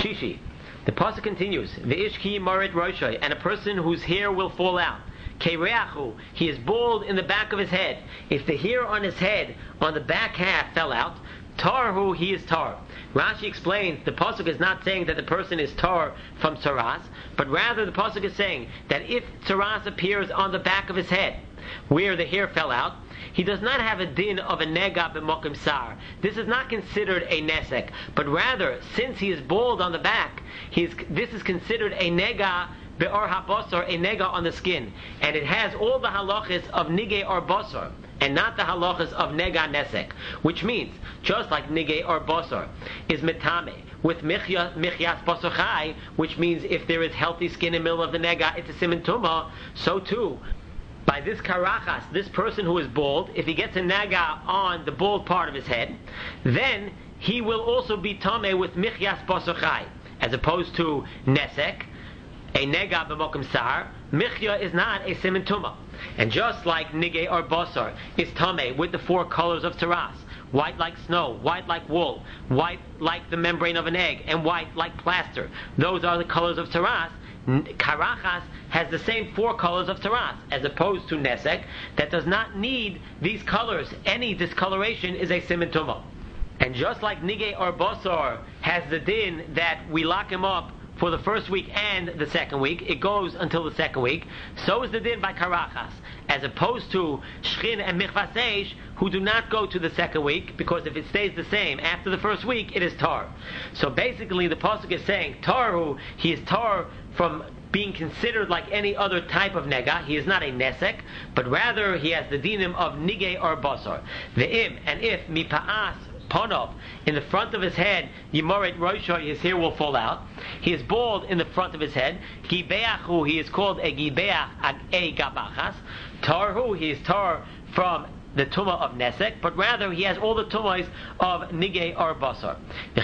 Shishi. The pasuk continues, Ve'ishki marit roshai, and a person whose hair will fall out. Kereachu, he is bald in the back of his head. If the hair on his head, on the back half, fell out, tarhu, he is tar. Rashi explains the pasuk is not saying that the person is tar from tzaras, but rather the pasuk is saying that if tzaras appears on the back of his head, where the hair fell out, he does not have a din of a nega b'mokim sar. This is not considered a nesek, but rather, since he is bald on the back, this is considered a nega be'or habosar, a nega on the skin, and it has all the halachas of nige or bosar, and not the halachas of nega nesek, which means, just like nige or bosar is mitame, with michyas bosar chai, which means if there is healthy skin in the middle of the nega, it's a siman tumah, so too, by this karachas, this person who is bald, if he gets a naga on the bald part of his head, then he will also be tameh with michyas basar chai, as opposed to nesek, a nega b'mokum sar. Michya is not a siman tumah, and just like nige or basar is tameh with the four colors of taras, white like snow, white like wool, white like the membrane of an egg, and white like plaster. Those are the colors of taras. Karachas has the same four colors of taras, as opposed to nesek, that does not need these colors. Any discoloration is a siman tumah. And just like nige or basar has the din that we lock him up for the first week and the second week, it goes until the second week, so is the din by karachas, as opposed to shchin and michvas eish, who do not go to the second week, because if it stays the same after the first week, it is tar. So basically the pasuk is saying, taru, he is tar from being considered like any other type of nega. He is not a nesek, but rather he has the dinim of nige or basar. Ve'im, and if mipa'as ponov, in the front of his head, Yimoret Roshoi, his hair will fall out. He is bald in the front of his head. Gibeachu, he is called a gibeach a gabachas. Tarhu, he is tar from the tumah of nesek, but rather he has all the tumahs of nige or basar.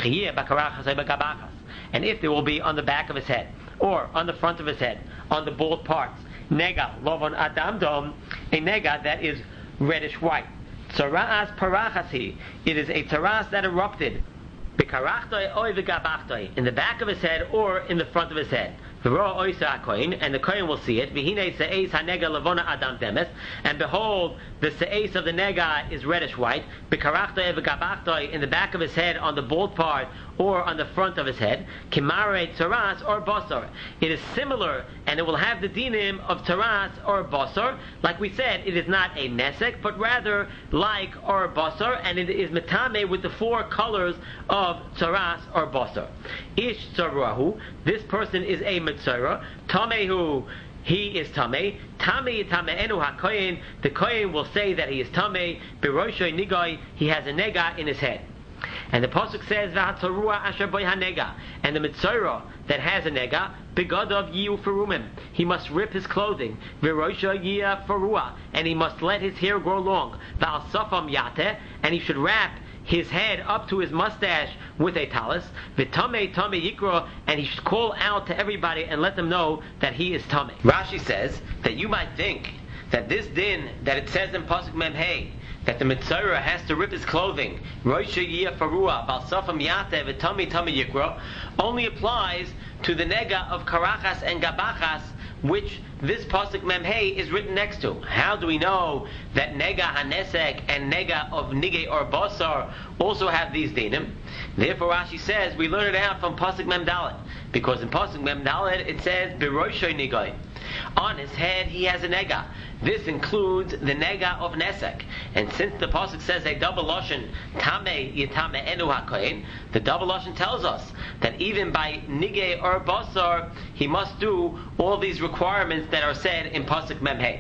And if there will be on the back of his head, or on the front of his head, on the bald parts, nega lovon adam dom, a nega that is reddish white. Tzara'as parachasi, it is a taras that erupted, b'karachtoi oy v'gabachtoi, in the back of his head or in the front of his head. V'ro oisa kohen, and the kohen will see it. V'hine se'es hanega lavona adam demes, and behold, the se'es of the nega is reddish white. B'karachtoi v'gabachtoi, in the back of his head, on the bald part or on the front of his head. Kimare taras or basar, it is similar, and it will have the dinim of taras or basar. Like we said, it is not a nesek, but rather like or basar, and it is metame with the four colors of taras or basar. Ish tzarahu, this person is a mitzara. Tamehu, he is tameh. Tameh tame'enu hakoyin, the koyin will say that he is tameh. Biroshoy nigai, he has a nega in his head. And the pasuk says, "V'hatzarua asher boy hanega," and the mitzora that has a nega, begadav yiu ferumim, he must rip his clothing. V'rosha yia ferua, and he must let his hair grow long. V'al safam yate, and he should wrap his head up to his mustache with a talis. V'tamei tamei yikra, and he should call out to everybody and let them know that he is tamei. Rashi says that you might think that this din that it says in pasuk mem hey, that the mitzora has to rip his clothing, Roisha Yia Farua, Balsafam Yate, Vitami Tami Yikra, only applies to the nega of Karachas and Gabachas, which this pasuk memhei is written next to. How do we know that nega hanesek and nega of nige or basar also have these dinim? Therefore Rashi says we learn it out from pasuk memdalet, because in pasuk memdalet it says Biroshoy Nigai. On his head he has a nega. This includes the nega of nesek. And since the pasuk says a double lashon, tamei yitame enu hakohen, the double lashon tells us that even by nige or basar, he must do all these requirements that are said in pasuk memhei.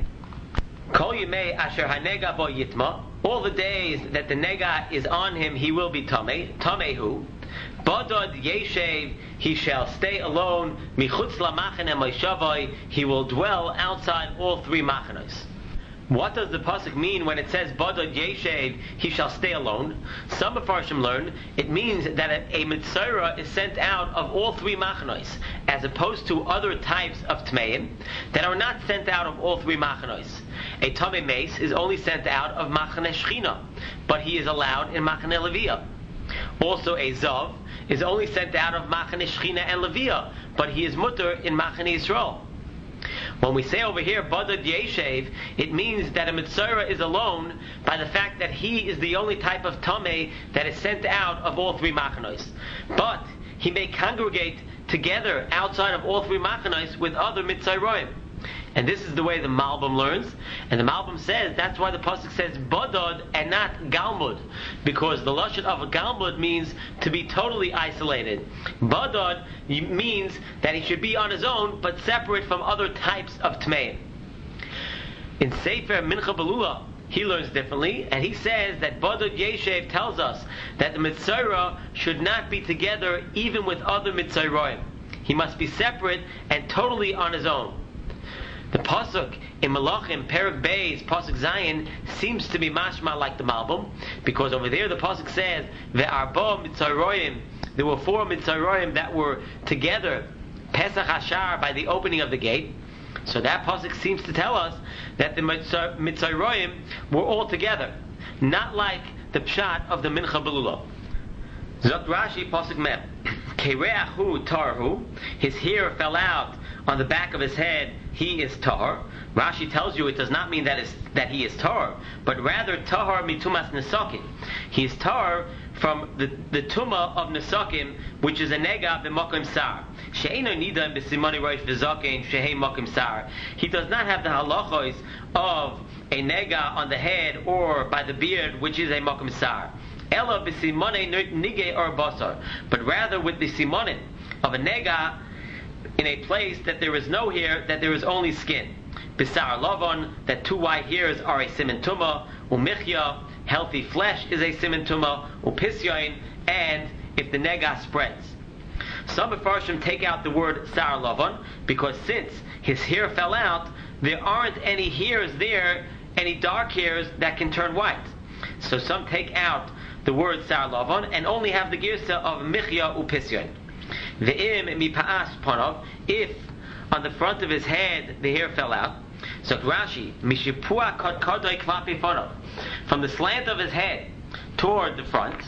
Kol yimei asher hanega bo yitma, all the days that the nega is on him, he will be tamei. Tamehu. Badod yeshev, he shall stay alone. Michutz lamachane moishavai, he will dwell outside all three machanos. What does the pasuk mean when it says Badod yeshev, he shall stay alone? Some Mefarshim learn it means that a mitzora is sent out of all three machanos, as opposed to other types of tmeim that are not sent out of all three machanos. A tamei mace is only sent out of machane shchina, but he is allowed in machane leviyah. Also a zav is only sent out of Machane Shechina and Levia, but he is mutter in Machane Yisrael. When we say over here Badad Yeshev, it means that a Mitzora is alone by the fact that he is the only type of Tameh that is sent out of all three Machanos. But he may congregate together outside of all three Machanos with other Mitzorim. And this is the way the Malbim learns. And the Malbim says that's why the pasuk says Badad and not Galmud, because the lashon of a Galmud means to be totally isolated. Badad means that he should be on his own, but separate from other types of Tmeim. In Sefer Mincha Belula, he learns differently, and he says that Badad Yeshev tells us that the Mitzora should not be together even with other Mitzorim. He must be separate and totally on his own. The pasuk in Malachim, Perek Beis, pasuk Zayin, seems to be mashma like the Malbim, because over there the pasuk says ve'arba mitzaroyim. There were 4 mitzaroyim that were together Pesach Hashar by the opening of the gate. So that pasuk seems to tell us that the mitzaroyim were all together, not like the pshat of the Mincha Belula. Zok Rashi pasuk Mem Kereahu Tarhu. His hair fell out on the back of his head. He is tahor. Rashi tells you it does not mean that he is tahor, but rather tahor mitumas nesakim. He is tahor from the tuma of nesakim, which is a nega b'makom sar. She'eno nida b'simoni roish v'zaken shehei makom sar. He does not have the halachos of a nega on the head or by the beard, which is a makom sar. Ela b'simone nige or basar, but rather with the simonin of a nega in a place that there is no hair, that there is only skin. Bisar lavon, that 2 white hairs are a siman tuma. Umichya, healthy flesh is a siman tuma. Upisyain, and if the nega spreads. Some Mefarshim take out the word sar lavon, because since his hair fell out, there aren't any hairs there, any dark hairs that can turn white. So some take out the word sar lavon and only have the girsa of michya upisyain. Ve'im mipa'as panav, if on the front of his head the hair fell out. So Rashi, mishipua kod kodoi klapi panav, from the slant of his head toward the front.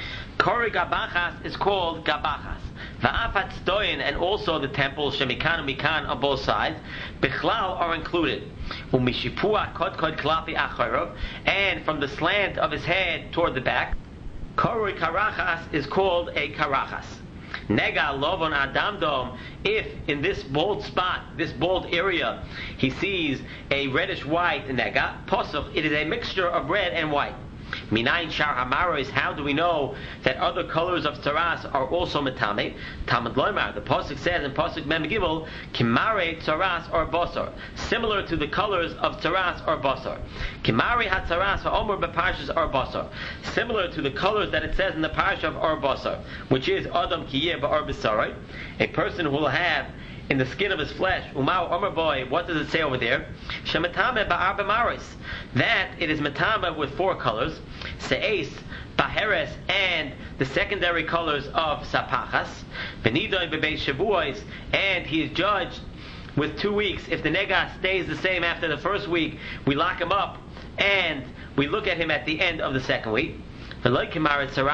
Kori gabachas is called gabachas. Va'afat stoyin, and also the temple shemikan and mikan on both sides, bichlal are included. Umishipua kod klapi acharav, and from the slant of his head toward the back. Kori karachas is called a karachas. Nega lovon adamdom, if in this bald spot, this bald area, he sees a reddish white nega, posach, it is a mixture of red and white. Minayin shar hamaros, how do we know that other colors of tzaras are also metame? Talmud loymar, the pasuk says in pasuk mem gimel, kimare tzaras or basar, similar to the colors of tzaras or basar. Kimare hatzaras ha'omer beparshas or basar, similar to the colors that it says in the parsha of or basar, which is adam kiyeh ba'or b'sarai, a person who will have in the skin of his flesh. Umau Omer boy, what does it say over there? Shematame ba'ar b'maris, that it is matame with 4 colors. Se'es, baheres, and the secondary colors of sapachas. Benidoy bebeis shavuos, and he is judged with 2 weeks. If the nega stays the same after the first week, we lock him up and we look at him at the end of the second week. Not like the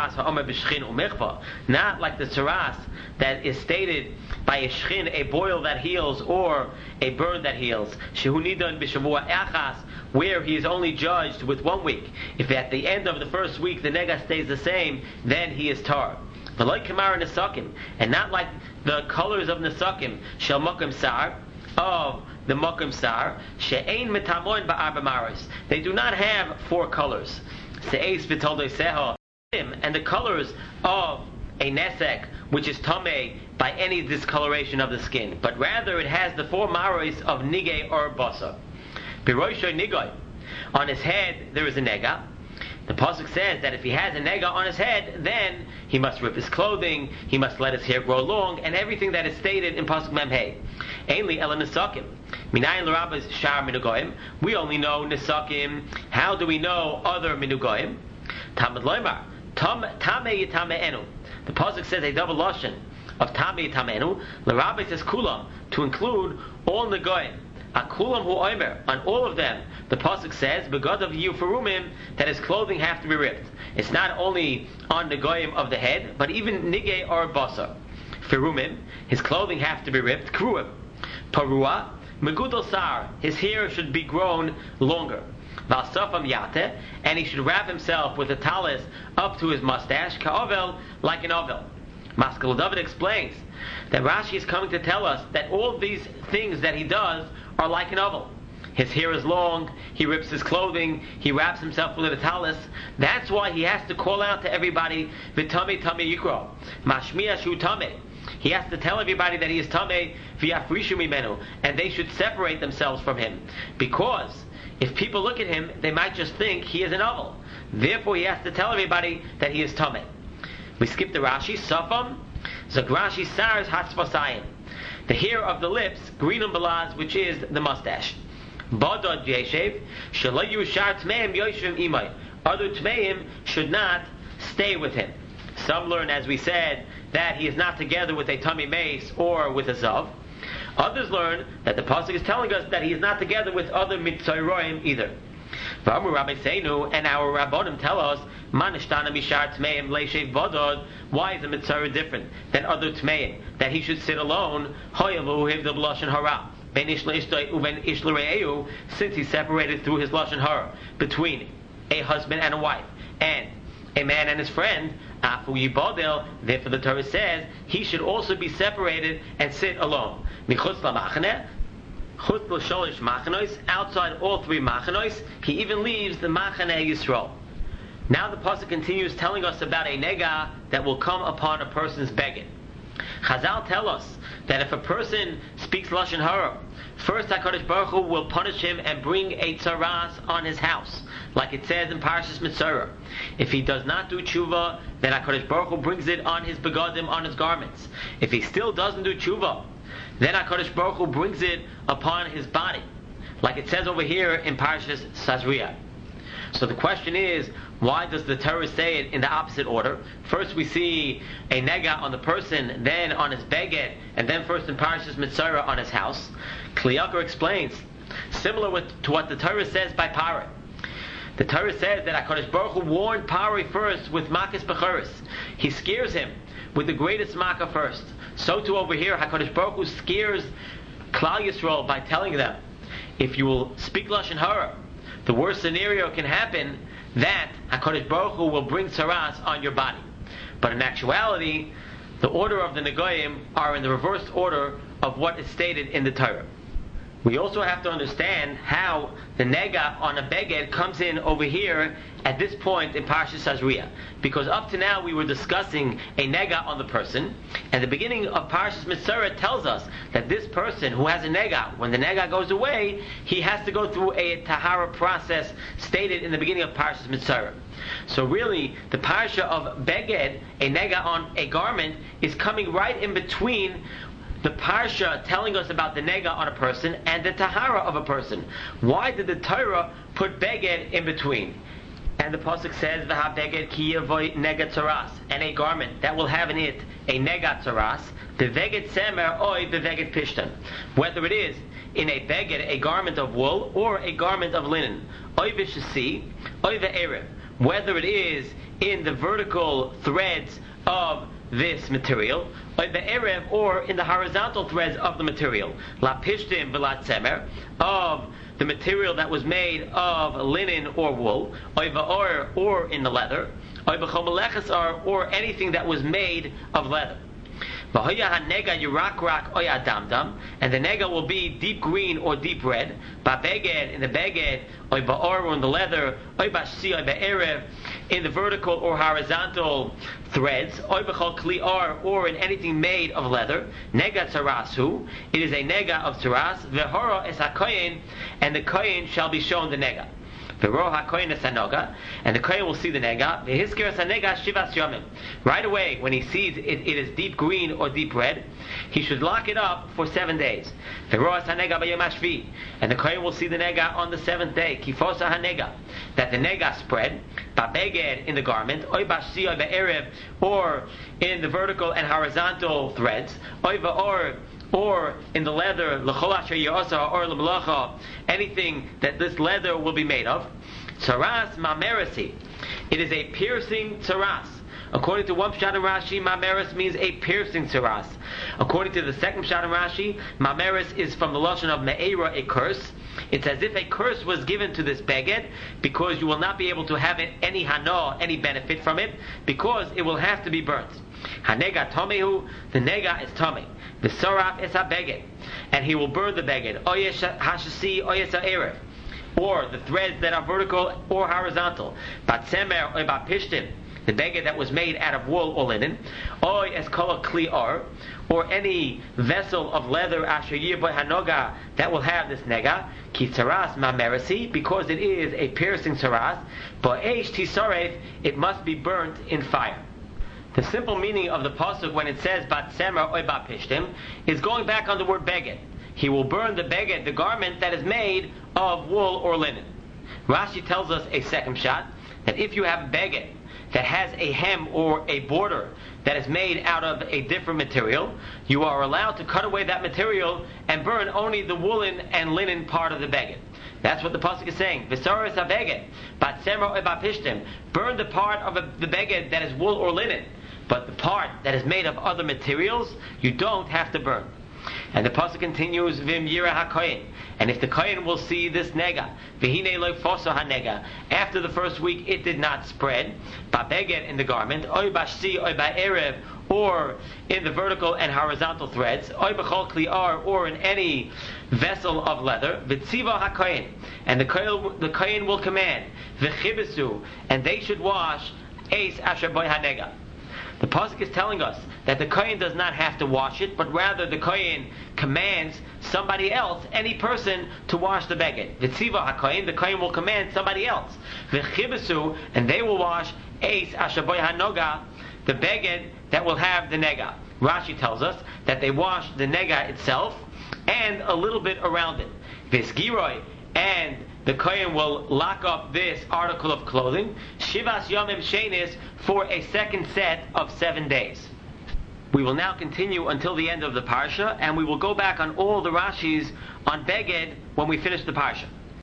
tzaras that is stated by a shchin, a boil that heals or a burn that heals, where he is only judged with 1 week. If at the end of the first week the nega stays the same, then he is tar. And not like the colors of nesakim, shel makom sar, of the makom sar, she'ein metamoin ba'ar b'maris. They do not have 4 colors. Se'es v'toldoi seho, and the colors of a nesek, which is tameh by any discoloration of the skin, but rather it has the 4 maros of nigay or basa. Biroishoy nigay, on his head there is a nega. The pasuk says that if he has a nega on his head, then he must rip his clothing, he must let his hair grow long, and everything that is stated in pasuk memhei. Ainli ela nesakim. Minayin l'rabbis shar minugoyim. We only know nesakim. How do we know other minugoyim? Talmud loymar tameh yitameenu. The pasuk says a double lashon of tameh yitameenu. L'rabbis is kulam, to include all negoyim. Akulam hu oimer, on all of them, the pasuk says, begadav yufarumim, that his clothing have to be ripped. It's not only on the goyim of the head, but even nigay or basar. Firumim, his clothing have to be ripped. Kruim, parua, megudal sar, his hair should be grown longer. Valsafam yate, and he should wrap himself with a talis up to his mustache, ka'ovel, like an ovel. Maskal David explains that Rashi is coming to tell us that all these things that he does are like an ovel. His hair is long, he rips his clothing, he wraps himself with a talis. That's why he has to call out to everybody, V'tamei tamei yikro, mashmiya shu tamei. He has to tell everybody that he is tamei, v'yafrishu mimenu, and they should separate themselves from him. Because if people look at him, they might just think he is an ovel. Therefore he has to tell everybody that he is tamei. We skip the Rashi, Safam, Zagrashi Sars Hatzvasayim. The hair of the lips, Greenum Balaz, which is the mustache. Badad Yeshev, Shalayu Shar Tmeim Yoshvim Imai. Other Tmeim should not stay with him. Some learn, as we said, that he is not together with a Tami Mace or with a Zav. Others learn that the Pasuk is telling us that he is not together with other Mitzayroim either. And our Rabbonim tell us, why is the Mitzvah different than other Tmeim? That he should sit alone, since he separated through his Lashon Hara between a husband and a wife, and a man and his friend. Therefore the Torah says he should also be separated and sit alone. Outside all three machanois, he even leaves the Machaneh Yisrael. Now the pasuk continues telling us about a nega that will come upon a person's beged. Chazal tell us that if a person speaks Lashon Hara, first HaKadosh Baruch Hu will punish him and bring a tzaras on his house, like it says in Parashas Mitzorah. If he does not do tshuva, then HaKadosh Baruch Hu brings it on his begadim, on his garments. If he still doesn't do tshuva, then HaKadosh Baruch Hu brings it upon his body, like it says over here in Parashas Sazria. So the question is, why does the Torah say it in the opposite order? First we see a nega on the person, then on his beged, and then first in Parashas Mitzorah on his house. Kli Yakar explains, similar to what the Torah says by Parah. The Torah says that HaKadosh Baruch Hu warned Parah first with Makas Bechoros. He scares him with the greatest Makkah first. So too over here, HaKadosh Baruch Hu scares Klal Yisrael by telling them, if you will speak Lashon Hara, the worst scenario can happen that HaKadosh Baruch Hu will bring tzaras on your body. But in actuality, the order of the Negoyim are in the reversed order of what is stated in the Torah. We also have to understand how the nega on a beged comes in over here at this point in Parashas Sazria. Because up to now we were discussing a nega on the person, and the beginning of Parashas Mitzorah tells us that this person who has a nega, when the nega goes away, he has to go through a tahara process stated in the beginning of Parashas Mitzorah. So really, the parasha of beged, a nega on a garment, is coming right in between the parsha telling us about the nega on a person and the tahara of a person. Why did the Torah put beged in between? And the pasuk says, "V'ha beged ki yavoy nega tzaras," and a garment that will have in it a nega tzaras, beveged semer oy beveged pishtan. Whether it is in a beged, a garment of wool, or a garment of linen, oy v'shasi, oy v'erev. Whether it is in the vertical threads of this material, or in the horizontal threads of the material, la pishtim v'la tzemer, of the material that was made of linen or wool, or in the leather, or anything that was made of leather. And the nega will be deep green or deep red. In the beged, or in the leather, in the vertical or horizontal threads, or in anything made of leather. Nega tzarasu, it is a nega of tzaras. V'hora es hakoyin, and the koyin shall be shown the nega. And the kohen will see the nega. Right away, when he sees it is deep green or deep red, he should lock it up for 7 days. And the kohen will see the nega on the 7th day. That the nega spread in the garment, or in the vertical and horizontal threads, or or in the leather, l'chol asher ya'asa or l'melacha, anything that this leather will be made of. Tsaras mamerasi, it is a piercing tsaras. According to one pshat and Rashi, mameres means a piercing tsaras. According to the second pshat and Rashi, mameres is from the lashon of me'era, a curse. It's as if a curse was given to this beged, because you will not be able to have it any hana, any benefit from it, because it will have to be burnt. Hanega tomehu, the nega is tome. The saraf is a beged, and he will burn the beged. Oyesh hashasi oyes ha'erev, or the threads that are vertical or horizontal. Batsemer or bapishtim, the beged that was made out of wool or linen. Oy eskala kli'ar, or any vessel of leather asher yirboy hanoga that will have this nega. Ki tsaras mamerasi, because it is a piercing tsaras. But eish tisarev, it must be burnt in fire. The simple meaning of the pasuk when it says batsemer oy bapishtim is going back on the word beged. He will burn the beged, the garment that is made of wool or linen. Rashi tells us a second shot that if you have a beged that has a hem or a border that is made out of a different material, you are allowed to cut away that material and burn only the woolen and linen part of the beged. That's what the pasuk is saying. V'saras ha-beged, batsemer bapishtim. Burn the part of the beged that is wool or linen, but the part that is made of other materials, you don't have to burn. And the pasuk continues, Vim yira ha-kohen. And if the kohen will see this nega, v'hine lo foso ha-nega, after the first week it did not spread, ba-beged in the garment, oy bashsi, oy ba-erev, or in the vertical and horizontal threads, oy b'chol kli'ar, or in any vessel of leather, v'tziva ha-kohen, and the kohen will command, v'chibesu, and they should wash, eis asher boy ha-nega. The pasuk is telling us that the kohen does not have to wash it, but rather the kohen commands somebody else, any person, to wash the beged. V'tziva ha-kohen, the kohen will command somebody else. V'chibesu, and they will wash eis asher boy hanoga, the beged that will have the nega. Rashi tells us that they wash the nega itself and a little bit around it. V'sgiroi, and the kohen will lock up this article of clothing, shivas yomim shenis, for a second set of 7 days. We will now continue until the end of the parsha, and we will go back on all the Rashis on beged when we finish the parsha.